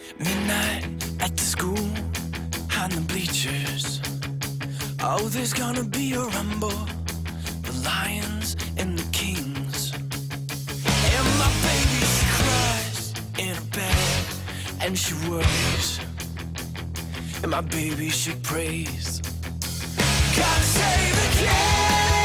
Midnight at the school, on the bleachers. Oh, there's gonna be a rumble, the lions and the kings. And my baby, she cries in her bed, and she worries. And my baby, she prays, God save the king.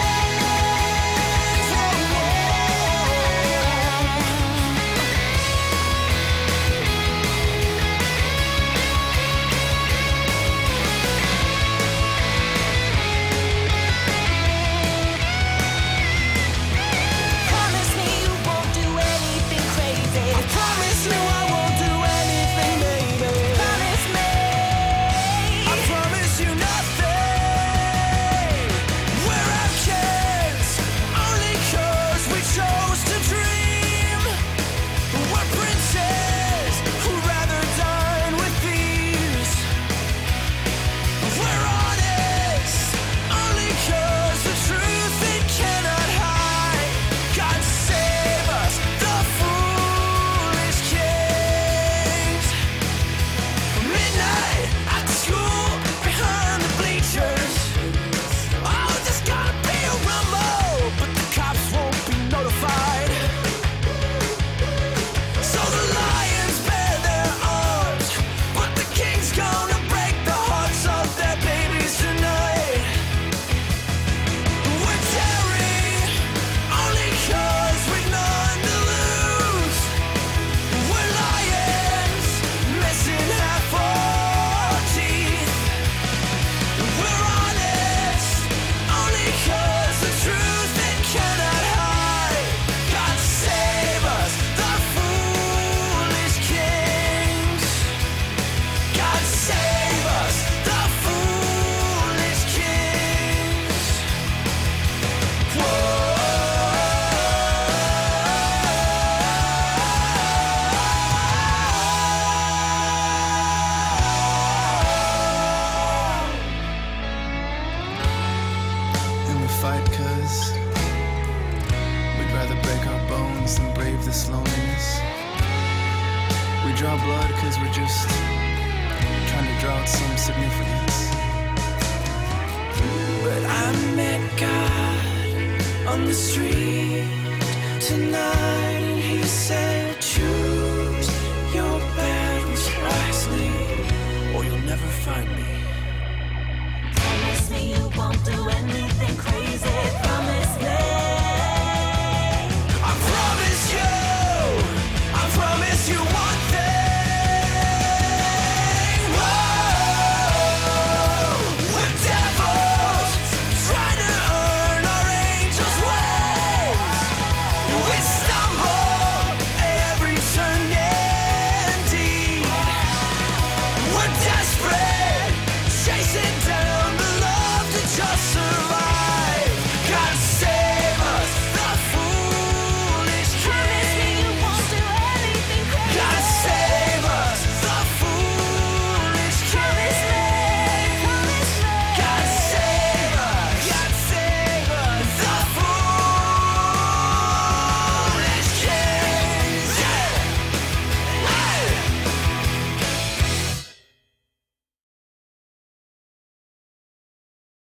Fight 'cause we'd rather break our bones than brave this loneliness. We draw blood 'cause we're just trying to draw out some significance. But I met God on the street tonight, and he said, choose your battles wisely, or you'll never find me. Promise me you won't do anything crazy.